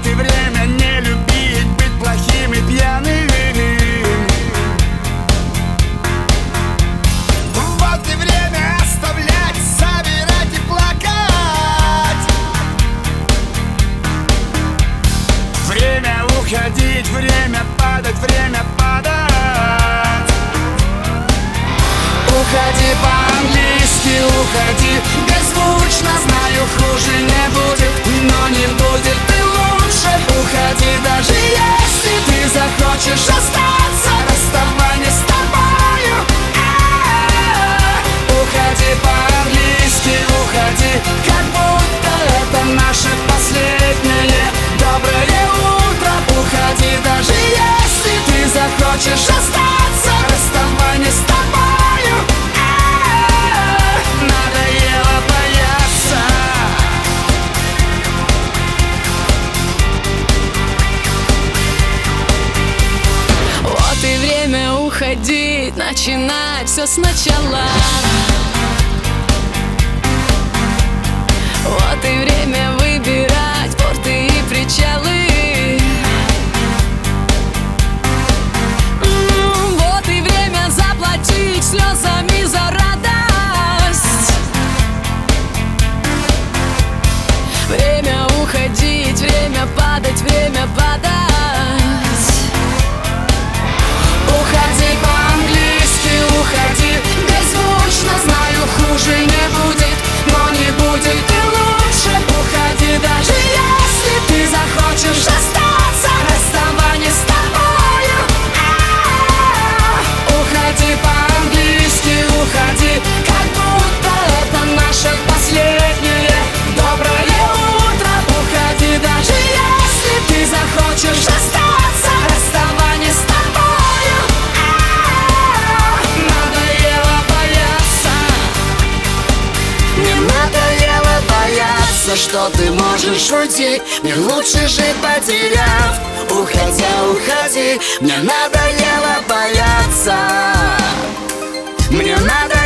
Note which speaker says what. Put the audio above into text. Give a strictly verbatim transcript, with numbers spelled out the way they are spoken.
Speaker 1: Вот и время не любить, быть плохим и пьяным. Вот и время оставлять, собирать и плакать. Время уходить, время падать, время падать. Уходи по-английски, уходи беззвучно. Знаю, хуже не будет, но не будет и лучше. Уходи, даже если ты захочешь остаться. Расставание с тобою. А-а-а. Уходи по-английски, уходи, как будто это наше последнее доброе утро. Уходи, даже если ты захочешь остаться. Расставание с тобою.
Speaker 2: Уходить, начинать все сначала. Вот и время выбирать порты и причалы. М-м, вот и время заплатить слезами за радость. Время уходить, время падать, время падать. Уходи по-английски, уходи беззвучно. Знаю, хуже не будет, но не будет и лучше. Уходи, даже если ты захочешь остаться. Расставание с тобою. А-а-а. Уходи по-английски, уходи, как будто это наше последнее доброе утро. Уходи, даже если ты захочешь остаться. Расставание с тобою. Что ты можешь уйти, мне лучше жить потеряв. Уходя, уходи, мне надоело бояться. Мне надо